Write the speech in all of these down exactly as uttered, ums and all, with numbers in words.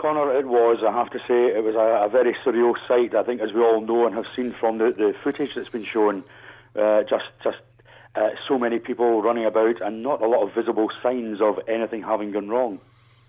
Conor, it was. I have to say, it was a, a very surreal sight. I think, as we all know and have seen from the, the footage that's been shown, uh, just just uh, so many people running about and not a lot of visible signs of anything having gone wrong.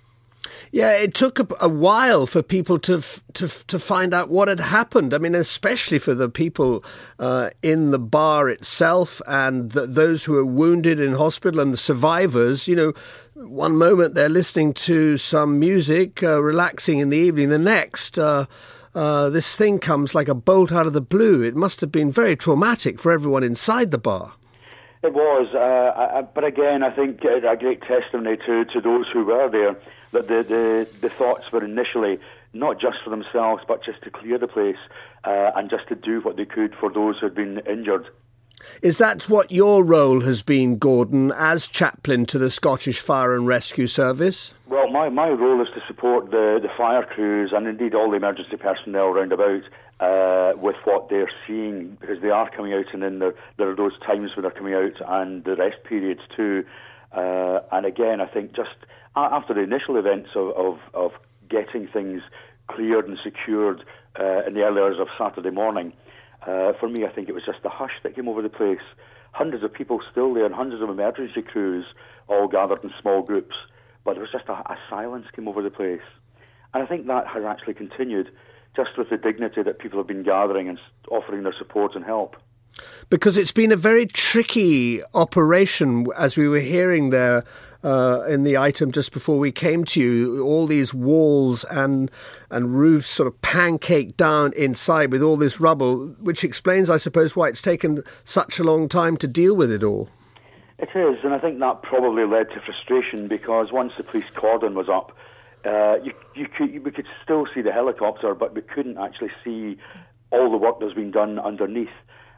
Yeah, it took a, a while for people to f- to f- to find out what had happened. I mean, especially for the people uh, in the bar itself and the, those who were wounded in hospital and the survivors. You know, one moment they're listening to some music, uh, relaxing in the evening. The next, uh, uh, this thing comes like a bolt out of the blue. It must have been very traumatic for everyone inside the bar. It was, uh, I, but again, I think a great testimony to, to those who were there, that the, the, the thoughts were initially not just for themselves, but just to clear the place uh, and just to do what they could for those who had been injured. Is that what your role has been, Gordon, as chaplain to the Scottish Fire and Rescue Service? Well, my, my role is to support the, the fire crews and indeed all the emergency personnel round about uh, with what they're seeing, because they are coming out, and then there, there are those times when they're coming out and the rest periods too. Uh, and again, I think just after the initial events of, of, of getting things cleared and secured uh, in the early hours of Saturday morning, uh, for me, I think it was just the hush that came over the place. Hundreds of people still there and hundreds of emergency crews all gathered in small groups, but there was just a, a silence came over the place. And I think that has actually continued, just with the dignity that people have been gathering and offering their support and help. Because it's been a very tricky operation, as we were hearing there uh, in the item just before we came to you, all these walls and and roofs sort of pancaked down inside with all this rubble, which explains, I suppose, why it's taken such a long time to deal with it all. It is, and I think that probably led to frustration, because once the police cordon was up, uh, you, you could, we could still see the helicopter, but we couldn't actually see all the work that's been done underneath.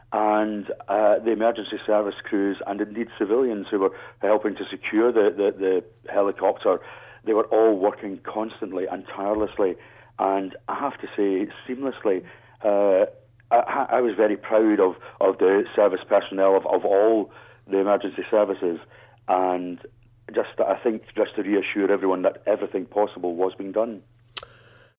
And uh, the emergency service crews and indeed civilians who were helping to secure the, the, the helicopter, they were all working constantly and tirelessly, and I have to say seamlessly. Uh, I, I was very proud of, of the service personnel of, of all the emergency services, and just I think just to reassure everyone that everything possible was being done.